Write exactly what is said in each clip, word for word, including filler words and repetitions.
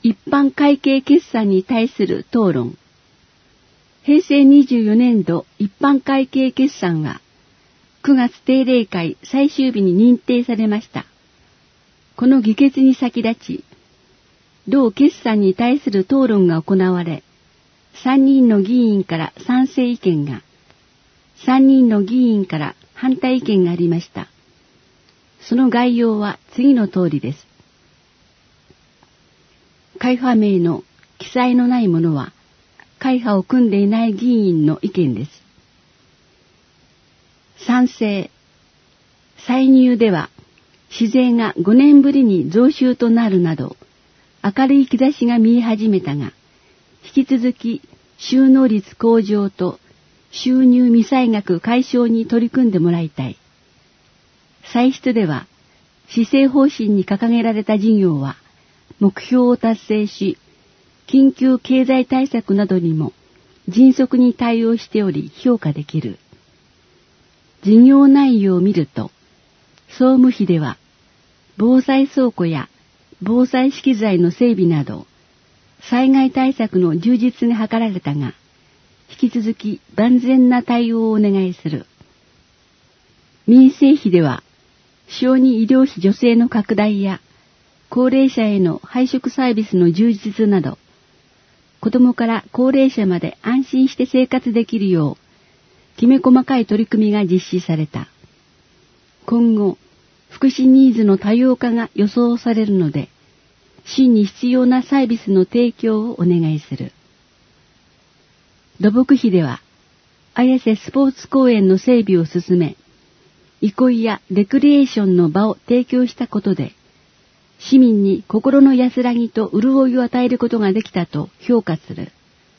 一般会計決算に対する討論。平成にじゅうよねん度一般会計決算はくがつ定例会最終日に認定されました。この議決に先立ち、同決算に対する討論が行われ、さんにんの議員から賛成意見が、さんにんの議員から反対意見がありました。その概要は次の通りです。会派名の記載のないものは、会派を組んでいない議員の意見です。賛成。歳入では、市税がごねんぶりに増収となるなど、明るい兆しが見え始めたが、引き続き収納率向上と収入未歳額解消に取り組んでもらいたい。歳出では、施政方針に掲げられた事業は、目標を達成し、緊急経済対策などにも迅速に対応しており評価できる。事業内容を見ると、総務費では、防災倉庫や防災資機材の整備など、災害対策の充実が図られたが、引き続き万全な対応をお願いする。民生費では、小児医療費助成の拡大や、高齢者への配食サービスの充実など、子どもから高齢者まで安心して生活できるよう、きめ細かい取り組みが実施された。今後、福祉ニーズの多様化が予想されるので、真に必要なサービスの提供をお願いする。土木費では、綾瀬スポーツ公園の整備を進め、憩いやレクリエーションの場を提供したことで、市民に心の安らぎと潤いを与えることができたと評価する。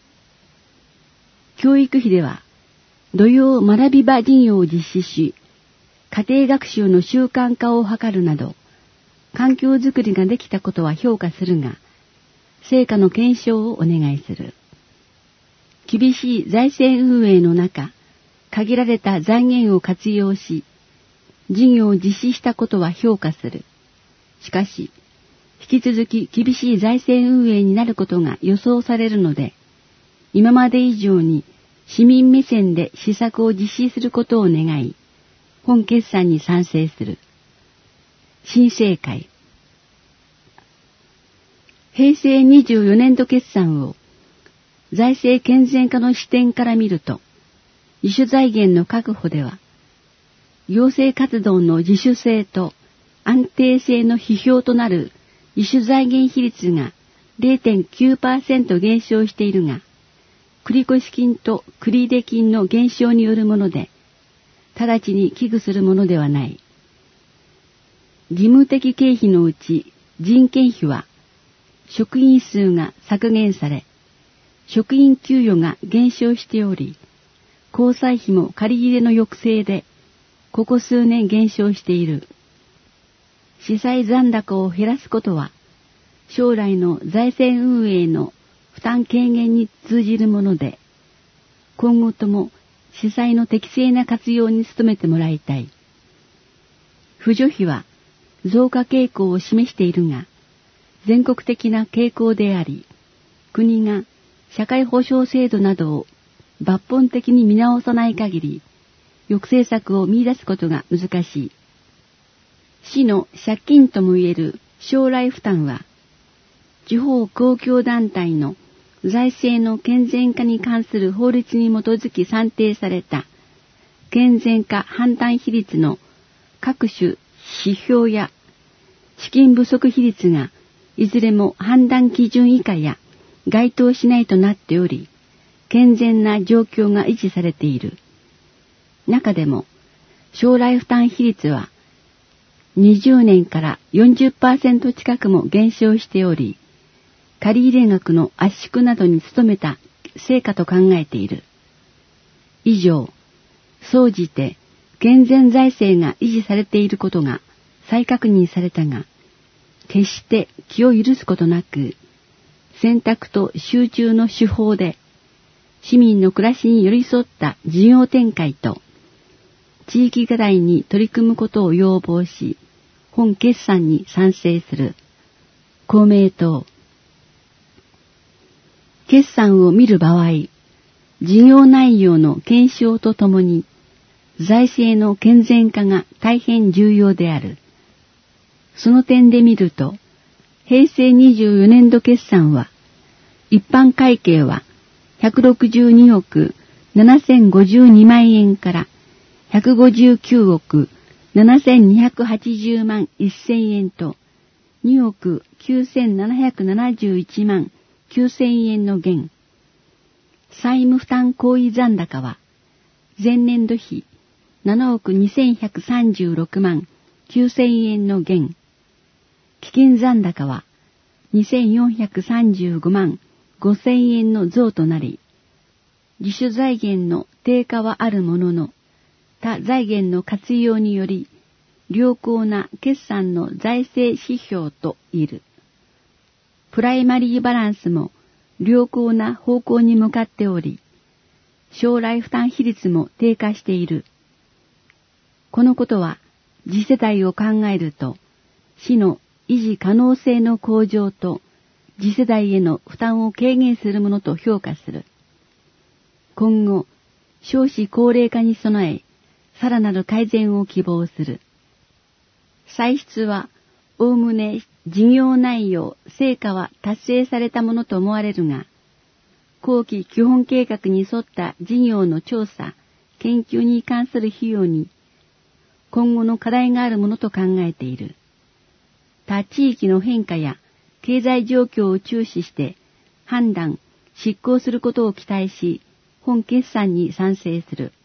教育費では、土曜学び場事業を実施し、家庭学習の習慣化を図るなど、環境づくりができたことは評価するが、成果の検証をお願いする。厳しい財政運営の中、限られた財源を活用し、事業を実施したことは評価する。しかし、引き続き厳しい財政運営になることが予想されるので、今まで以上に市民目線で施策を実施することを願い、本決算に賛成する。新政会。平成にじゅうよねん度決算を財政健全化の視点から見ると、自主財源の確保では、行政活動の自主性と安定性の指標となる自主財源比率が れいてんきゅうパーセント 減少しているが、繰越金と繰入金の減少によるもので、直ちに危惧するものではない。事務的経費のうち人件費は、職員数が削減され、職員給与が減少しており、交際費も借り入れの抑制で、ここ数年減少している。司債残高を減らすことは、将来の財政運営の負担軽減に通じるもので、今後とも司債の適正な活用に努めてもらいたい。扶助費は増加傾向を示しているが、全国的な傾向であり、国が社会保障制度などを抜本的に見直さない限り、抑制策を見出すことが難しい。市の借金とも言える将来負担は、地方公共団体の財政の健全化に関する法律に基づき算定された健全化判断比率の各種指標や資金不足比率がいずれも判断基準以下や該当しないとなっており、健全な状況が維持されている。中でも将来負担比率はにじゅうねんから よんじゅっパーセント 近くも減少しており、借入額の圧縮などに努めた成果と考えている。以上、総じて健全財政が維持されていることが再確認されたが、決して気を許すことなく、選択と集中の手法で、市民の暮らしに寄り添った事業展開と、地域課題に取り組むことを要望し、本決算に賛成する。公明党。 決算を見る場合、事業内容の検証とともに、財政の健全化が大変重要である。その点で見ると、平成にじゅうよねん度決算は、一般会計はひゃくろくじゅうにおくななせんごじゅうにまん円からひゃくごじゅうきゅうおくななせんにひゃくはちじゅうまんせんえんとにおくきゅうせんななひゃくななじゅういちまんきゅうせんえんの減。債務負担行為残高は前年度比ななおくにせんひゃくさんじゅうろくまんきゅうせんえんの減。基金残高はにせんよんひゃくさんじゅうごまんごせんえんの増となり、自主財源の低下はあるものの、他財源の活用により、良好な決算の財政指標といる。プライマリーバランスも良好な方向に向かっており、将来負担比率も低下している。このことは、次世代を考えると、市の維持可能性の向上と、次世代への負担を軽減するものと評価する。今後、少子高齢化に備え、さらなる改善を希望する。歳出は、おおむね事業内容、成果は達成されたものと思われるが、後期基本計画に沿った事業の調査、研究に関する費用に、今後の課題があるものと考えている。他地域の変化や経済状況を注視して判断、執行することを期待し、本決算に賛成する。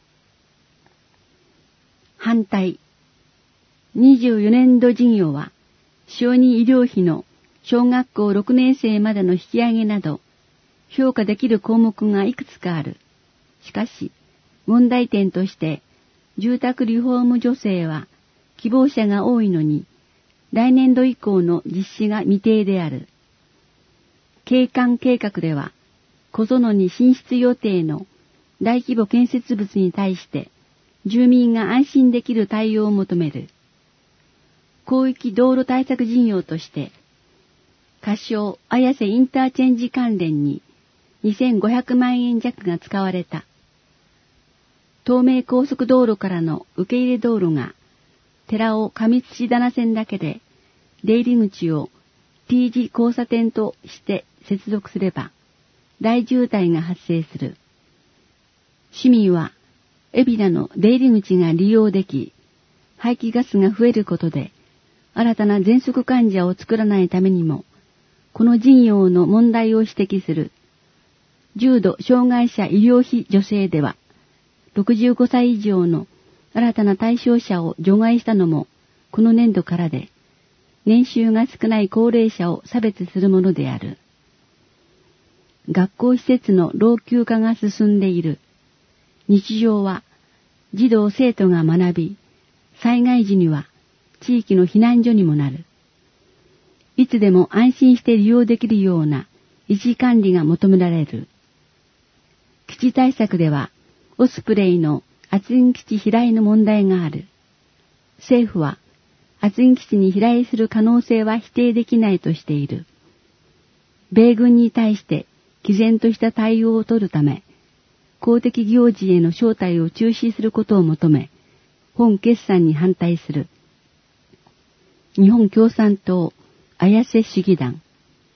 反対。にじゅうよねん度事業は、小児医療費の小学校ろくねん生までの引き上げなど、評価できる項目がいくつかある。しかし、問題点として、住宅リフォーム助成は希望者が多いのに、来年度以降の実施が未定である。景観計画では、小園に進出予定の大規模建設物に対して、住民が安心できる対応を求める。広域道路対策事業として、仮称綾瀬インターチェンジ関連ににせんごひゃくまんえん弱が使われた。東名高速道路からの受け入れ道路が、寺尾上土棚線だけで、出入り口を T 字交差点として接続すれば、大渋滞が発生する。市民は、海老名の出入り口が利用でき、排気ガスが増えることで、新たな喘息患者を作らないためにも、この事業の問題を指摘する。重度障害者医療費助成では、ろくじゅうごさい以上の新たな対象者を除外したのも、この年度からで、年収が少ない高齢者を差別するものである。学校施設の老朽化が進んでいる。日常は、児童生徒が学び、災害時には地域の避難所にもなる。いつでも安心して利用できるような維持管理が求められる。基地対策では、オスプレイの厚木基地飛来の問題がある。政府は、厚木基地に飛来する可能性は否定できないとしている。米軍に対して毅然とした対応を取るため、公的行事への招待を中止することを求め、本決算に反対する。日本共産党綾瀬市議団。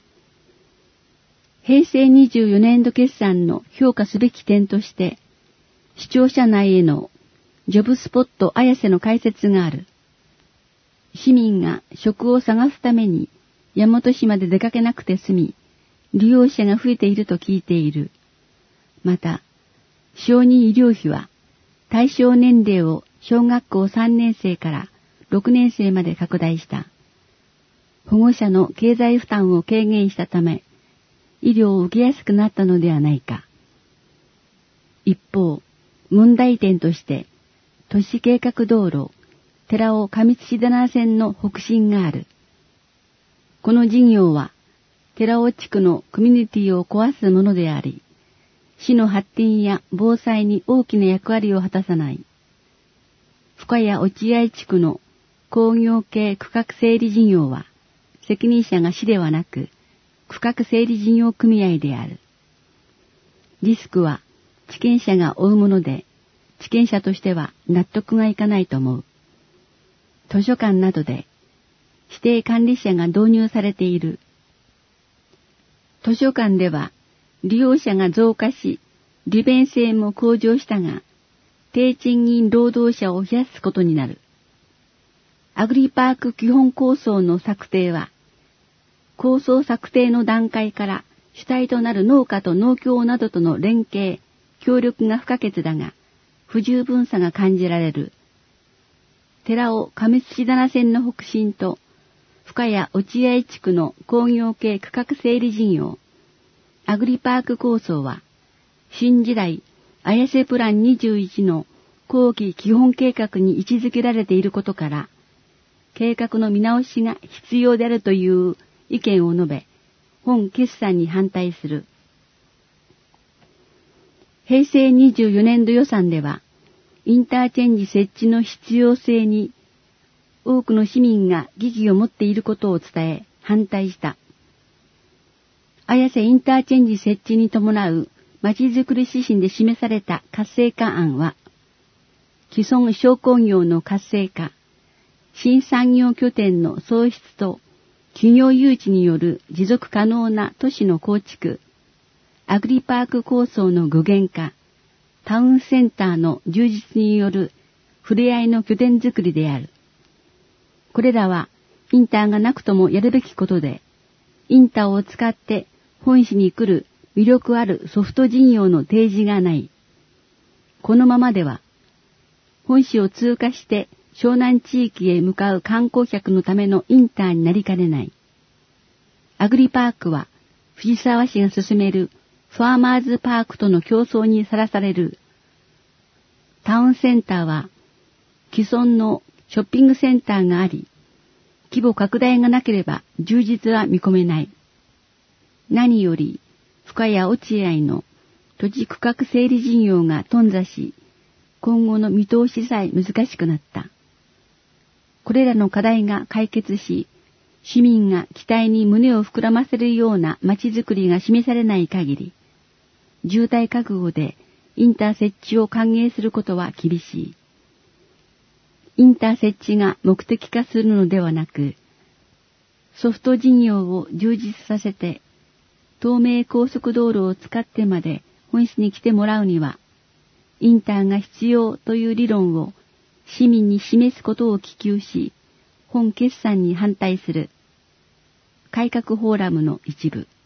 平成にじゅうよねん度決算の評価すべき点として、視聴者内へのジョブスポット綾瀬の開設がある。市民が職を探すために大和市まで出かけなくて済み、利用者が増えていると聞いている。また、小児医療費は対象年齢を小学校さんねん生からろくねん生まで拡大した。保護者の経済負担を軽減したため、医療を受けやすくなったのではないか。一方、問題点として、都市計画道路、寺尾上土棚線の北進がある。この事業は、寺尾地区のコミュニティを壊すものであり、市の発展や防災に大きな役割を果たさない。深谷落合地区の工業系区画整理事業は、責任者が市ではなく、区画整理事業組合である。 リスクは地権者が負うもので、地権者としては納得がいかないと思う。図書館などで指定管理者が導入されている。図書館では利用者が増加し、利便性も向上したが、低賃金労働者を増やすことになる。アグリパーク基本構想の策定は、構想策定の段階から主体となる農家と農協などとの連携、協力が不可欠だが、不十分さが感じられる。寺尾上土棚線の北進と、深谷落合地区の工業系区画整理事業、アグリパーク構想は、新時代綾瀬プランにじゅういちの後期基本計画に位置づけられていることから、計画の見直しが必要であるという意見を述べ、本決算に反対する。平成にじゅうよねんど予算では、インターチェンジ設置の必要性に多くの市民が疑義を持っていることを伝え反対した。綾瀬インターチェンジ設置に伴うまちづくり指針で示された活性化案は、既存商工業の活性化、新産業拠点の創出と企業誘致による持続可能な都市の構築、アグリパーク構想の具現化、タウンセンターの充実による触れ合いの拠点づくりである。これらはインターがなくともやるべきことで、インターを使って本市に来る魅力あるソフト事業の提示がない。このままでは、本市を通過して湘南地域へ向かう観光客のためのインターになりかねない。アグリパークは藤沢市が進めるファーマーズパークとの競争にさらされる。タウンセンターは既存のショッピングセンターがあり、規模拡大がなければ充実は見込めない。何より深谷落合の土地区画整理事業が頓挫し、今後の見通しさえ難しくなった。これらの課題が解決し、市民が期待に胸を膨らませるような街づくりが示されない限り、渋滞覚悟でインター設置を歓迎することは厳しい。インター設置が目的化するのではなく、ソフト事業を充実させて、東名高速道路を使ってまで本市に来てもらうには、インターが必要という理論を市民に示すことを希求し、本決算に反対する。改革フォーラムの一部。